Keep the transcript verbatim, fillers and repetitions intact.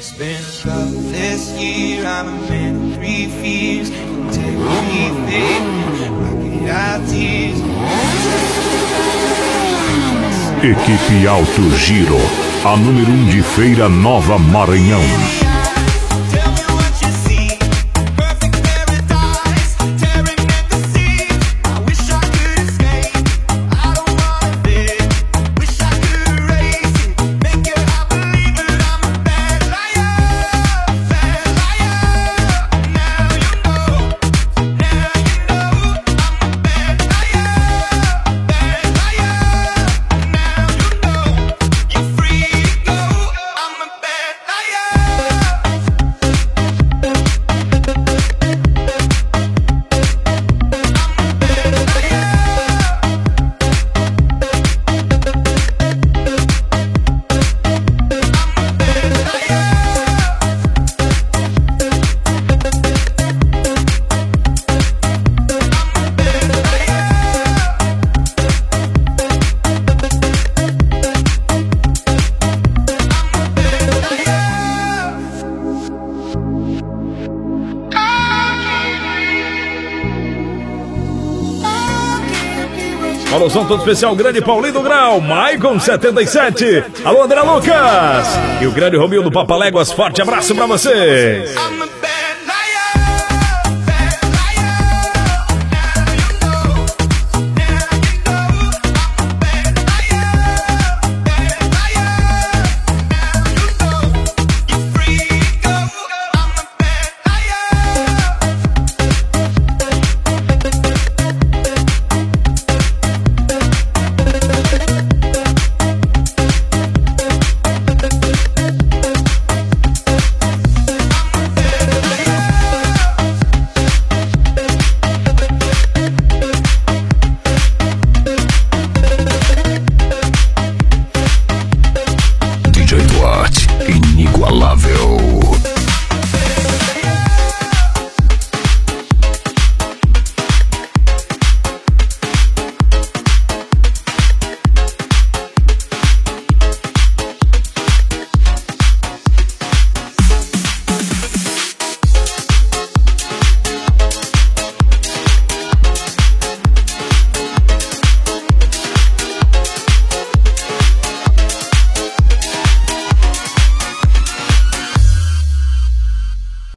It's been a rough year, I'm a man of three fears. Take anything, rocket out tears. Equipe Alto Giro, a número um de Feira Nova Maranhão. Alô, som todo especial, grande Paulinho do Grau, Maicon setenta e sete, alô André Lucas e o grande Romildo Papaléguas, forte abraço pra vocês. D J Duarte, inigualável.